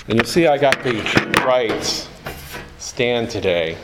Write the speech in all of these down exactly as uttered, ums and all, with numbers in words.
And you'll see I got the right stand today.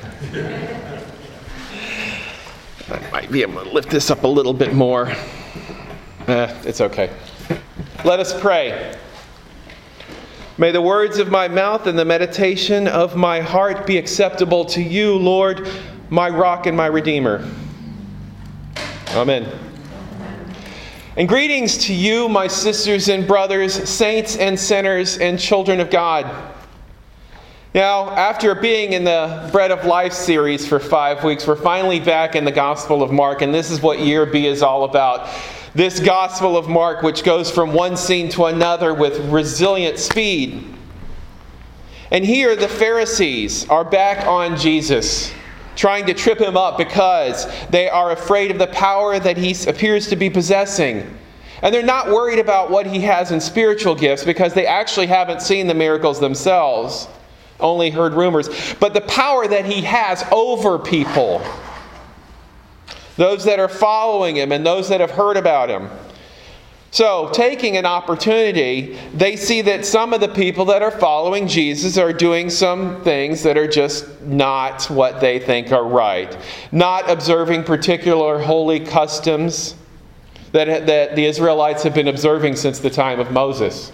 I might be able to lift this up a little bit more. Eh, it's okay. Let us pray. May the words of my mouth and the meditation of my heart be acceptable to you, Lord, my rock and my redeemer. Amen. And greetings to you, my sisters and brothers, saints and sinners and children of God. Now, after being in the Bread of Life series for five weeks, we're finally back in the Gospel of Mark, and this is what Year B is all about. This Gospel of Mark, which goes from one scene to another with resilient speed. And here the Pharisees are back on Jesus, trying to trip him up because they are afraid of the power that he appears to be possessing. And they're not worried about what he has in spiritual gifts because they actually haven't seen the miracles themselves, only heard rumors. But the power that he has over people, those that are following him and those that have heard about him. So, taking an opportunity, they see that some of the people that are following Jesus are doing some things that are just not what they think are right. Not observing particular holy customs that, that the Israelites have been observing since the time of Moses.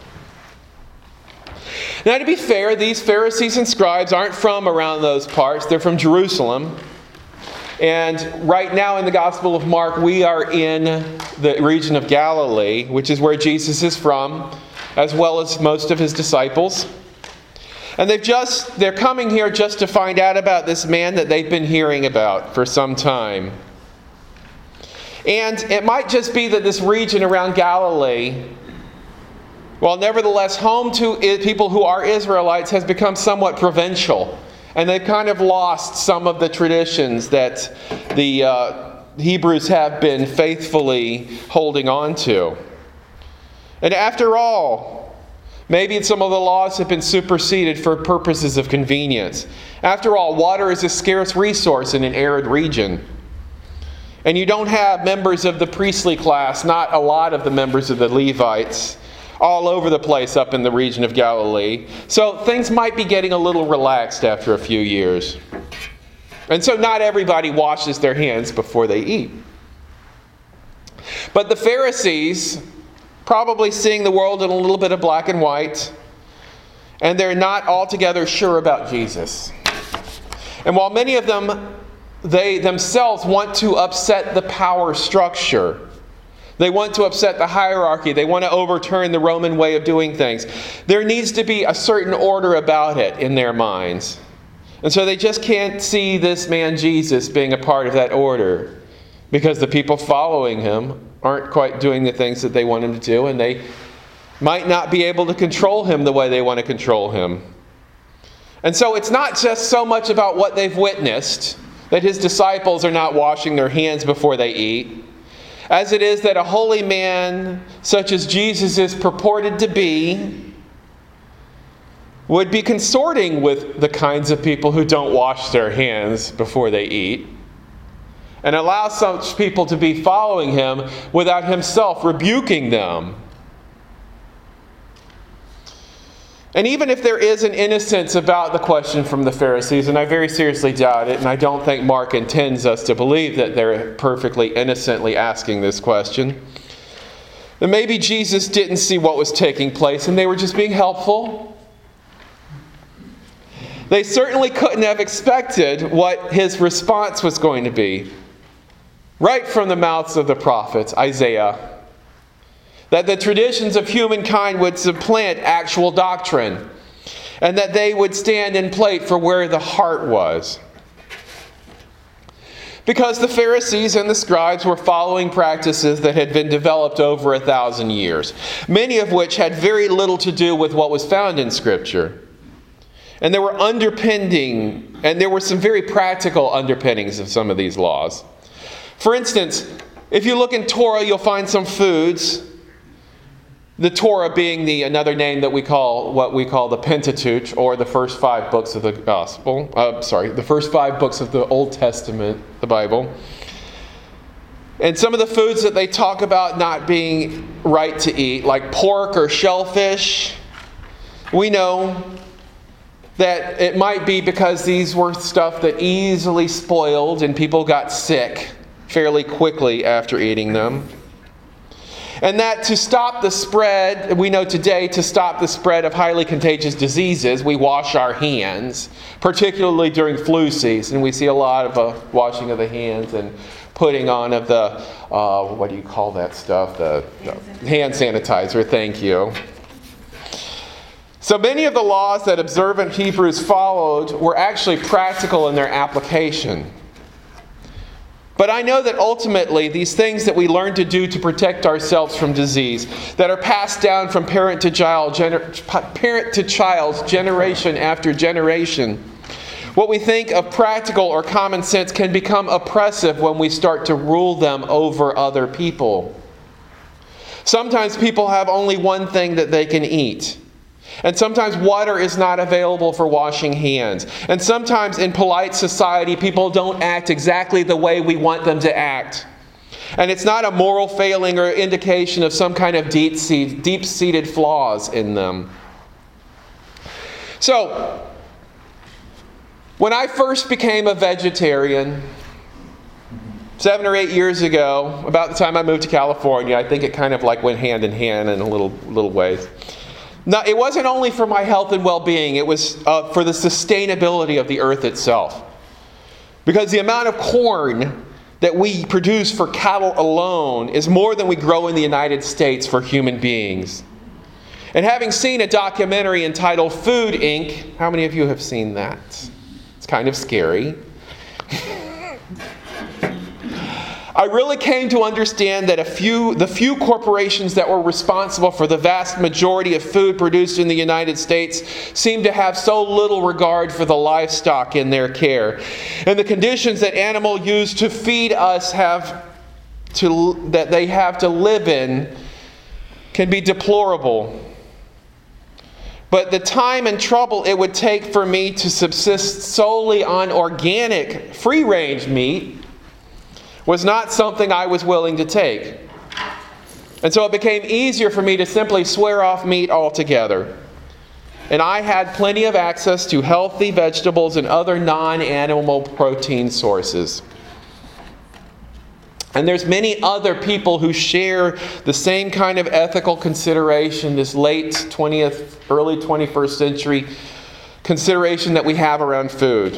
Now, to be fair, these Pharisees and scribes aren't from around those parts. They're from Jerusalem. And right now in the Gospel of Mark, we are in the region of Galilee, which is where Jesus is from, as well as most of his disciples. And they've just, they're coming here just to find out about this man that they've been hearing about for some time. And it might just be that this region around Galilee, while nevertheless home to people who are Israelites, has become somewhat provincial. And they've kind of lost some of the traditions that the uh, Hebrews have been faithfully holding on to. And after all, maybe some of the laws have been superseded for purposes of convenience. After all, water is a scarce resource in an arid region. And you don't have members of the priestly class, not a lot of the members of the Levites, all over the place up in the region of Galilee. So things might be getting a little relaxed after a few years. And so not everybody washes their hands before they eat. But the Pharisees, probably seeing the world in a little bit of black and white, and they're not altogether sure about Jesus. And while many of them, they themselves want to upset the power structure, they want to upset the hierarchy, they want to overturn the Roman way of doing things, there needs to be a certain order about it in their minds. And so they just can't see this man Jesus being a part of that order, because the people following him aren't quite doing the things that they want him to do, and they might not be able to control him the way they want to control him. And so it's not just so much about what they've witnessed, that his disciples are not washing their hands before they eat, as it is that a holy man, such as Jesus is purported to be, would be consorting with the kinds of people who don't wash their hands before they eat, and allow such people to be following him without himself rebuking them. And even if there is an innocence about the question from the Pharisees, and I very seriously doubt it, and I don't think Mark intends us to believe that they're perfectly innocently asking this question, then maybe Jesus didn't see what was taking place and they were just being helpful. They certainly couldn't have expected what his response was going to be. Right from the mouths of the prophets, Isaiah, that the traditions of humankind would supplant actual doctrine, and that they would stand in plate for where the heart was. Because the Pharisees and the scribes were following practices that had been developed over a thousand years, many of which had very little to do with what was found in Scripture. And there were underpinning, and there were some very practical underpinnings of some of these laws. For instance, if you look in Torah, you'll find some foods. The Torah being the another name that we call what we call the Pentateuch, or the first five books of the Gospel. Uh, sorry, the first five books of the Old Testament, the Bible. And some of the foods that they talk about not being right to eat, like pork or shellfish, We know that it might be because these were stuff that easily spoiled and people got sick fairly quickly after eating them. And that to stop the spread, we know today, to stop the spread of highly contagious diseases, we wash our hands, particularly during flu season. We see a lot of uh, washing of the hands and putting on of the, uh, what do you call that stuff? The, the hand sanitizer, thank you. So many of the laws that observant Hebrews followed were actually practical in their application. But I know that ultimately these things that we learn to do to protect ourselves from disease, that are passed down from parent to child, gener- parent to child, generation after generation, what we think of practical or common sense can become oppressive when we start to rule them over other people. Sometimes people have only one thing that they can eat. And sometimes water is not available for washing hands. And sometimes in polite society, people don't act exactly the way we want them to act. And it's not a moral failing or indication of some kind of deep-seated, deep-seated flaws in them. So, when I first became a vegetarian, seven or eight years ago, about the time I moved to California, I think it kind of like went hand in hand in a little, little ways. Now, it wasn't only for my health and well-being, it was uh, for the sustainability of the earth itself. Because the amount of corn that we produce for cattle alone is more than we grow in the United States for human beings. And having seen a documentary entitled Food, Incorporated, how many of you have seen that? It's kind of scary. I really came to understand that a few, the few corporations that were responsible for the vast majority of food produced in the United States seem to have so little regard for the livestock in their care. And the conditions that animals use to feed us have to, that they have to live in can be deplorable. But the time and trouble it would take for me to subsist solely on organic, free-range meat was not something I was willing to take. And so it became easier for me to simply swear off meat altogether. And I had plenty of access to healthy vegetables and other non-animal protein sources. And there's many other people who share the same kind of ethical consideration, this late twentieth, early twenty-first century consideration that we have around food.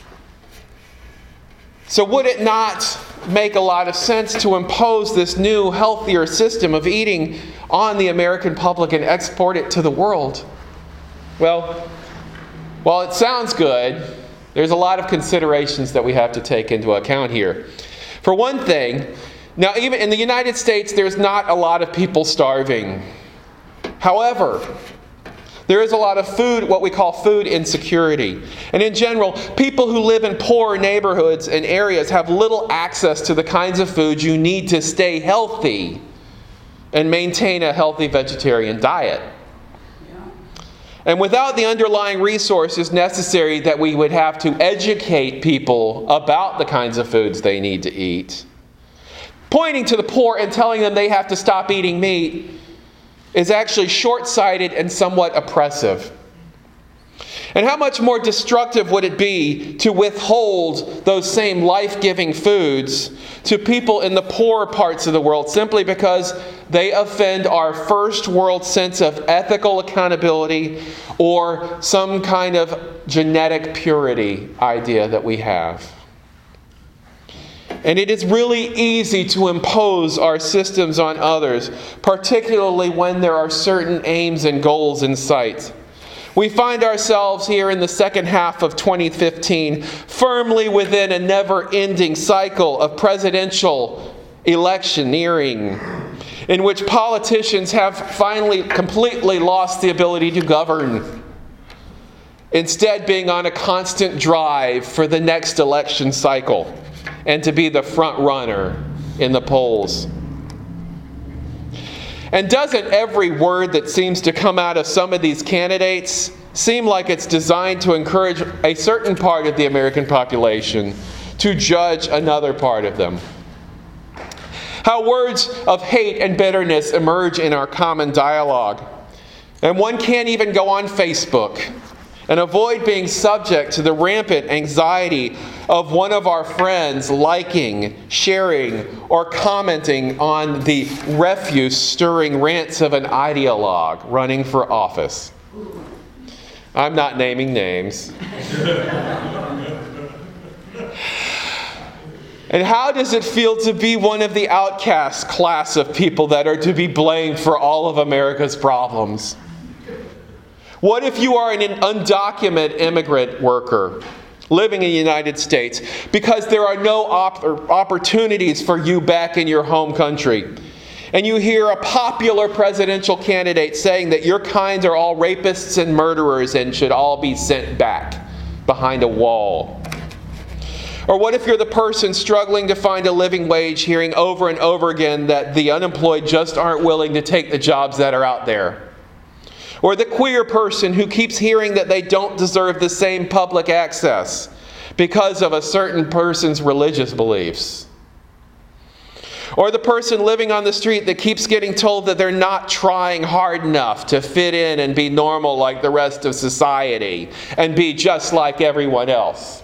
So would it not make a lot of sense to impose this new, healthier system of eating on the American public and export it to the world? Well, while it sounds good, there's a lot of considerations that we have to take into account here. For one thing, now even in the United States, there's not a lot of people starving. However, there is a lot of food, what we call food insecurity. And in general, people who live in poor neighborhoods and areas have little access to the kinds of food you need to stay healthy and maintain a healthy vegetarian diet. And without the underlying resources necessary that we would have to educate people about the kinds of foods they need to eat, pointing to the poor and telling them they have to stop eating meat is actually short-sighted and somewhat oppressive. And how much more destructive would it be to withhold those same life-giving foods to people in the poorer parts of the world simply because they offend our first world sense of ethical accountability or some kind of genetic purity idea that we have? And it is really easy to impose our systems on others, particularly when there are certain aims and goals in sight. We find ourselves here in the second half of twenty fifteen, firmly within a never-ending cycle of presidential electioneering, in which politicians have finally completely lost the ability to govern, instead being on a constant drive for the next election cycle and to be the front runner in the polls. And doesn't every word that seems to come out of some of these candidates seem like it's designed to encourage a certain part of the American population to judge another part of them? How words of hate and bitterness emerge in our common dialogue. And one can't even go on Facebook and avoid being subject to the rampant anxiety of one of our friends liking, sharing, or commenting on the refuse-stirring rants of an ideologue running for office. I'm not naming names. And how does it feel to be one of the outcast class of people that are to be blamed for all of America's problems? What if you are an undocumented immigrant worker living in the United States because there are no op- opportunities for you back in your home country? And you hear a popular presidential candidate saying that your kind are all rapists and murderers and should all be sent back behind a wall. Or what if you're the person struggling to find a living wage, hearing over and over again that the unemployed just aren't willing to take the jobs that are out there? Or the queer person who keeps hearing that they don't deserve the same public access because of a certain person's religious beliefs? Or the person living on the street that keeps getting told that they're not trying hard enough to fit in and be normal like the rest of society and be just like everyone else?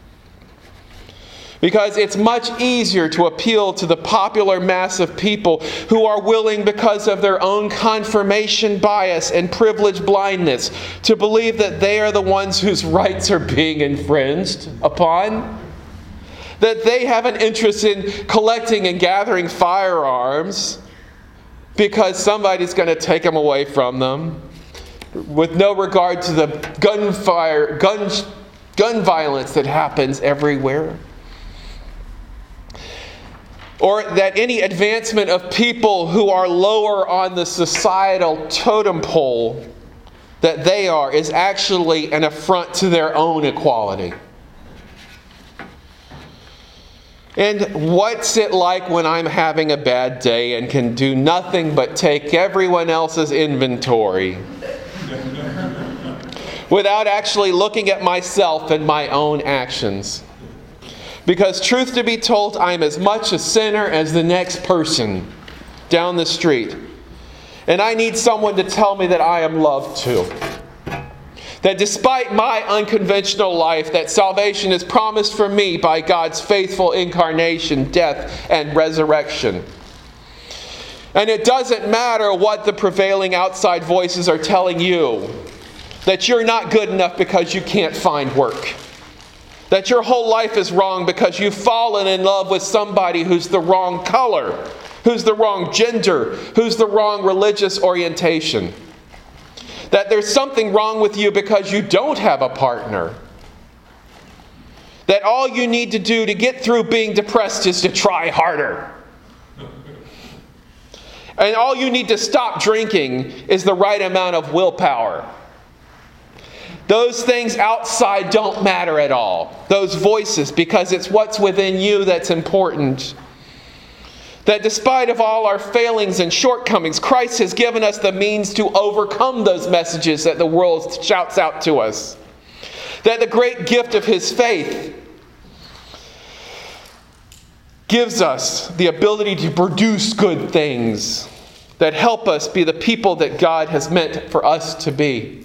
Because it's much easier to appeal to the popular mass of people who are willing, because of their own confirmation bias and privilege blindness, to believe that they are the ones whose rights are being infringed upon. That they have an interest in collecting and gathering firearms because somebody's going to take them away from them, with no regard to the gunfire, gun, gun violence that happens everywhere. Or that any advancement of people who are lower on the societal totem pole that they are is actually an affront to their own equality. And what's it like when I'm having a bad day and can do nothing but take everyone else's inventory without actually looking at myself and my own actions? Because truth to be told, I'm as much a sinner as the next person down the street. And I need someone to tell me that I am loved too. That despite my unconventional life, that salvation is promised for me by God's faithful incarnation, death, and resurrection. And it doesn't matter what the prevailing outside voices are telling you, that you're not good enough because you can't find work. That your whole life is wrong because you've fallen in love with somebody who's the wrong color, who's the wrong gender, who's the wrong religious orientation. That there's something wrong with you because you don't have a partner. That all you need to do to get through being depressed is to try harder. And all you need to stop drinking is the right amount of willpower. Those things outside don't matter at all. Those voices, because it's what's within you that's important. That despite of all our failings and shortcomings, Christ has given us the means to overcome those messages that the world shouts out to us. That the great gift of His faith gives us the ability to produce good things that help us be the people that God has meant for us to be.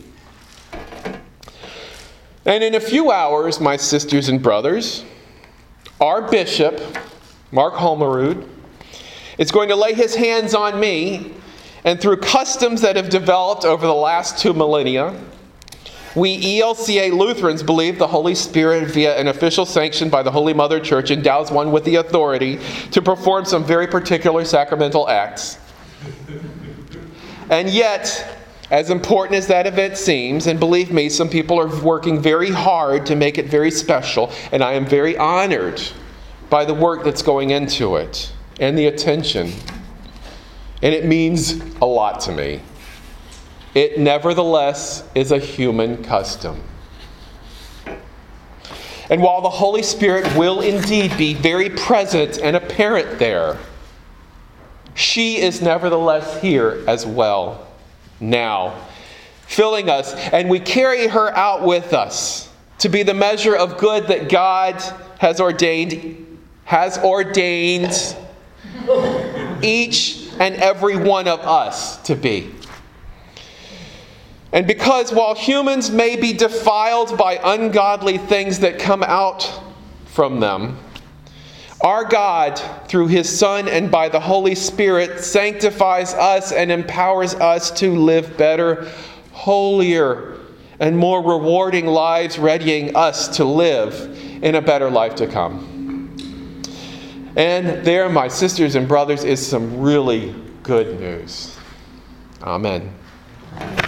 And in a few hours, my sisters and brothers, our bishop, Mark Holmerud, is going to lay his hands on me, and through customs that have developed over the last two millennia, we E L C A Lutherans believe the Holy Spirit, via an official sanction by the Holy Mother Church, endows one with the authority to perform some very particular sacramental acts. And yet, as important as that event seems, and believe me, some people are working very hard to make it very special, and I am very honored by the work that's going into it and the attention. And it means a lot to me. It nevertheless is a human custom. And while the Holy Spirit will indeed be very present and apparent there, she is nevertheless here as well. Now, filling us, and we carry her out with us to be the measure of good that God has ordained, has ordained each and every one of us to be. And because while humans may be defiled by ungodly things that come out from them, our God, through His Son and by the Holy Spirit, sanctifies us and empowers us to live better, holier, and more rewarding lives, readying us to live in a better life to come. And there, my sisters and brothers, is some really good news. Amen.